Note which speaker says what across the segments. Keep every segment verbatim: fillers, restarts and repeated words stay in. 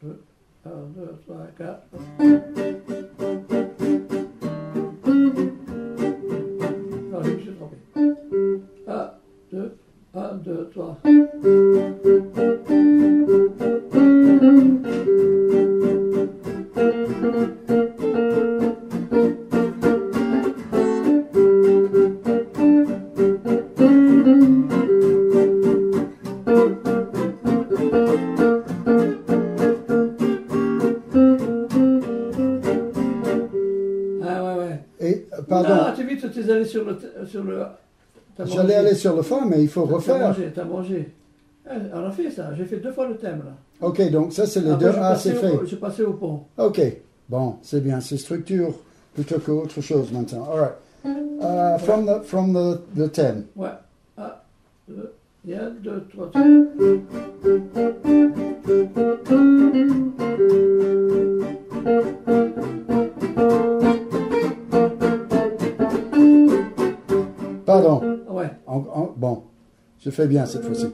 Speaker 1: un, deux, trois, quatre. Non, je me suis trompé. un, deux, un, deux, trois.
Speaker 2: Tu es allé sur le... Sur le
Speaker 1: J'allais aller sur le fa, mais il faut refaire.
Speaker 2: T'as mangé, t'as mangé. On a fait ça, j'ai fait deux fois le thème là.
Speaker 1: Ok, donc ça c'est les Après, deux A, c'est fait.
Speaker 2: Je suis passé au pont.
Speaker 1: Ok, bon, c'est bien, c'est structure plutôt qu'autre chose maintenant. All right. Uh, from the, from the, the thème.
Speaker 2: Ouais. Un, deux, un, deux, trois.
Speaker 1: Pardon.
Speaker 2: Ouais.
Speaker 1: En, en, bon, je fais bien cette fois-ci.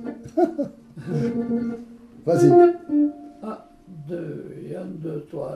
Speaker 1: Vas-y.
Speaker 2: Un, deux, un, deux, trois.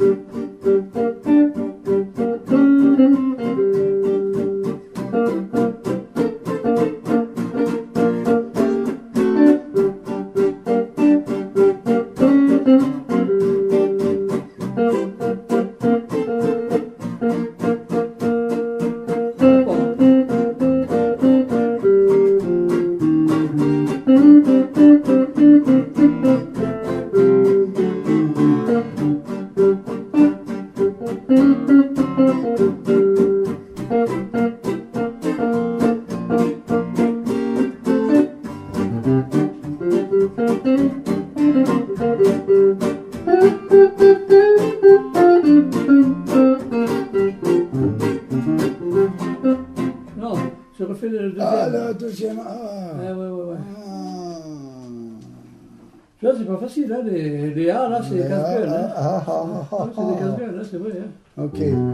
Speaker 2: Non, je refais le deuxième.
Speaker 1: Ah, le deuxième. Ah.
Speaker 2: Ouais, ouais, ouais. ouais.
Speaker 1: Ah.
Speaker 2: Tu vois, c'est pas facile, hein, les, les A, là, c'est des casse-gueules. Hein.
Speaker 1: Ah, ah, ah, ah,
Speaker 2: Ouais, c'est des casse-gueules, hein, c'est vrai. Hein.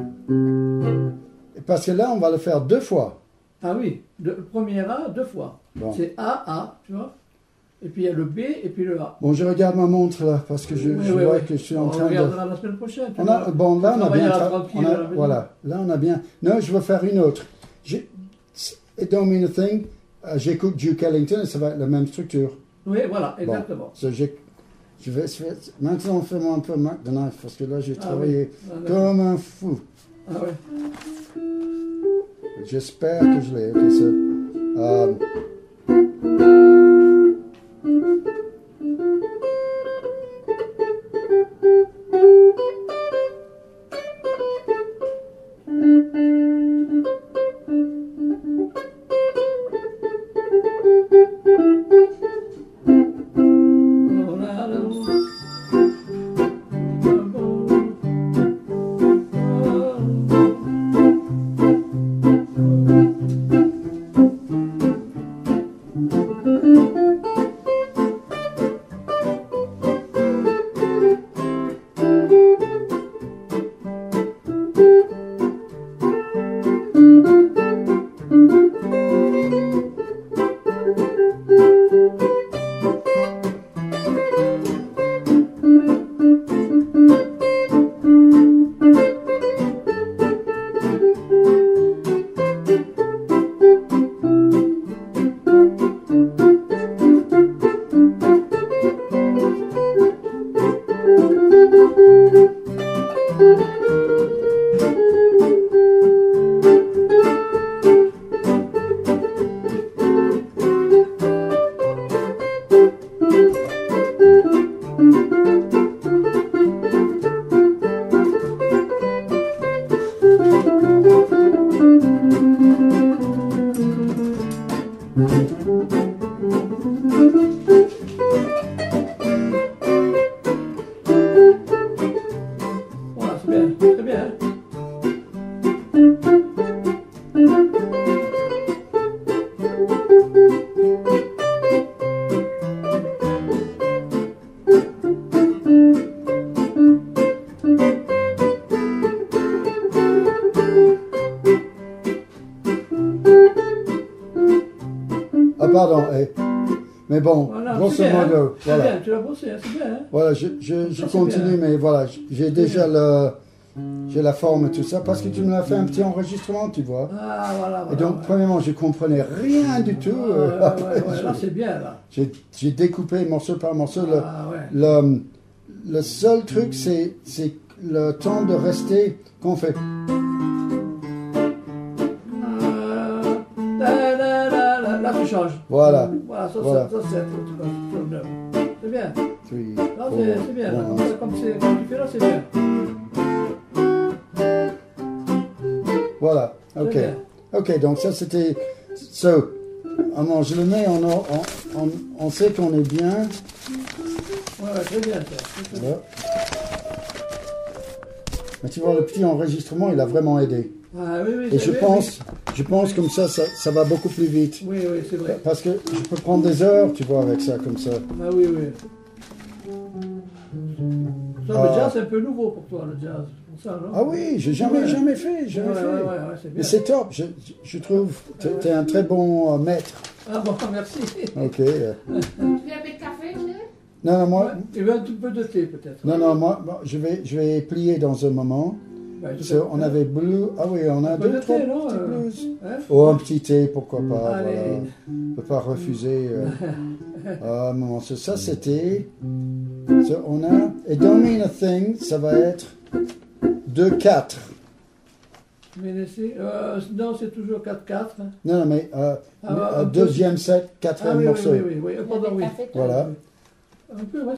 Speaker 1: Ok. Parce que là, on va le faire deux fois.
Speaker 2: Ah oui, le premier A, deux fois.
Speaker 1: Bon.
Speaker 2: C'est A, A, tu vois. Et puis il y a le B et puis le A.
Speaker 1: Bon, je regarde ma montre là, parce que je,
Speaker 2: oui,
Speaker 1: je
Speaker 2: oui,
Speaker 1: vois
Speaker 2: oui.
Speaker 1: que je suis en
Speaker 2: on
Speaker 1: train de...
Speaker 2: On regardera la semaine prochaine.
Speaker 1: On a, bon, là, on a bien...
Speaker 2: On a,
Speaker 1: voilà, là, on a bien... Non, je vais faire une autre. It don't mean a thing. Uh, J'écoute Duke Ellington et ça va être la même structure.
Speaker 2: Oui, voilà, exactement.
Speaker 1: Bon, so je vais... Maintenant, fais-moi un peu Mark the Knife, parce que là, j'ai ah, travaillé oui. ah, comme un fou.
Speaker 2: Ah oui.
Speaker 1: J'espère que je l'ai. Okay, so, um, Pardon, eh. Mais bon,
Speaker 2: Voilà,
Speaker 1: grosso
Speaker 2: c'est bien,
Speaker 1: modo,
Speaker 2: hein. C'est
Speaker 1: voilà.
Speaker 2: bien, tu l'as bossé, hein, c'est bien. Hein.
Speaker 1: Voilà, je, je, je
Speaker 2: Ça, c'est
Speaker 1: continue,
Speaker 2: bien.
Speaker 1: mais voilà, j'ai déjà le, j'ai la forme et tout ça, parce que tu me l'as fait un petit enregistrement, tu vois.
Speaker 2: Ah, voilà, voilà.
Speaker 1: Et donc,
Speaker 2: ouais.
Speaker 1: premièrement, je comprenais rien du tout.
Speaker 2: Ah,
Speaker 1: euh,
Speaker 2: ouais, ouais,
Speaker 1: après,
Speaker 2: ouais, ouais,
Speaker 1: je-
Speaker 2: là, c'est bien, là.
Speaker 1: j'ai, j'ai découpé morceau par morceau. Le,
Speaker 2: Ah, ouais.
Speaker 1: le, le seul truc, c'est, c'est le temps de rester, qu'on fait.
Speaker 2: Euh, là, là, là, là, là, tu changes.
Speaker 1: Voilà.
Speaker 2: Voilà, ça,
Speaker 1: Voilà.
Speaker 2: ça, ça c'est sur le neuf. C'est bien.
Speaker 1: Three,
Speaker 2: Là,
Speaker 1: four,
Speaker 2: c'est c'est bien. Là,
Speaker 1: one.
Speaker 2: comme, ça, comme, c'est- comme tu fais là, c'est bien.
Speaker 1: Voilà,
Speaker 2: C'est
Speaker 1: ok.
Speaker 2: bien.
Speaker 1: Ok, donc ça c'était. So, alors, je le mets, on, on, on, on sait qu'on est bien.
Speaker 2: Ouais, ouais, très bien, ça. Très, très bien.
Speaker 1: Voilà. Mais tu vois, le petit enregistrement, il a vraiment aidé.
Speaker 2: Ah, oui, oui,
Speaker 1: Et
Speaker 2: c'est
Speaker 1: je
Speaker 2: bien,
Speaker 1: pense, je pense comme ça, ça, ça va beaucoup plus vite.
Speaker 2: Oui, oui, c'est vrai.
Speaker 1: Parce que je peux prendre des heures, tu vois, avec ça, comme ça.
Speaker 2: Ah, oui, oui. Ça,
Speaker 1: Ah.
Speaker 2: le jazz, c'est un peu nouveau pour toi, le jazz. Pour ça, non?
Speaker 1: Ah oui, j'ai jamais,
Speaker 2: Ouais.
Speaker 1: jamais fait,
Speaker 2: Ouais,
Speaker 1: jamais
Speaker 2: ouais,
Speaker 1: fait.
Speaker 2: ouais, ouais, c'est bien.
Speaker 1: Mais c'est top, je, je trouve, tu es un très bon euh, maître.
Speaker 2: Ah bon, merci.
Speaker 1: Ok. euh.
Speaker 3: Tu veux un peu de café, tu veux?
Speaker 1: Non, non, moi,
Speaker 2: Ouais, il veut un tout peu de thé, peut-être.
Speaker 1: non, non, moi, moi, je vais, je vais plier dans un moment.
Speaker 2: Ben, je
Speaker 1: So,
Speaker 2: sais
Speaker 1: on
Speaker 2: pas.
Speaker 1: avait blue, ah oui, on a
Speaker 2: Un peu
Speaker 1: deux,
Speaker 2: de
Speaker 1: trois
Speaker 2: thé, non,
Speaker 1: petits
Speaker 2: euh,
Speaker 1: blues.
Speaker 2: Hein?
Speaker 1: Oh, un petit thé, pourquoi pas,
Speaker 2: Allez.
Speaker 1: voilà. On ne peut pas refuser. Euh. Ah, non, ça, ça, c'était... So, on a... Et Don't Mean a Thing, ça va être deux quatre.
Speaker 2: Mais laissez, euh, non, c'est toujours quatre quatre. Hein.
Speaker 1: Non, non, mais euh,
Speaker 2: Ah,
Speaker 1: euh,
Speaker 2: un peu-
Speaker 1: deuxième set,
Speaker 2: Ah
Speaker 1: quatrième
Speaker 2: oui, oui,
Speaker 1: morceau.
Speaker 2: oui, oui, oui. Euh, Pardon, oui.
Speaker 3: Café, toi?
Speaker 1: Voilà.
Speaker 2: Un peu, ouais.